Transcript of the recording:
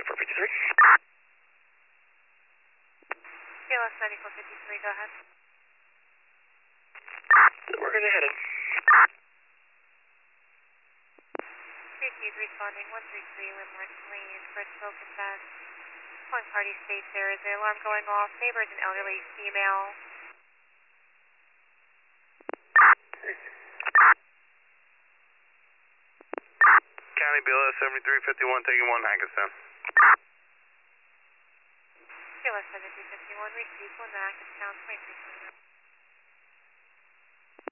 453. KLS 9453, go ahead. We're going to head in. Receive responding 133 Limerick Lane, Fred Spoken Best. Calling party states there is an alarm going off. Neighbor is an elderly female. County BLS 7351 taking 1 Hackettstown. KLS 7351, receive 1 Hackettstown 2329.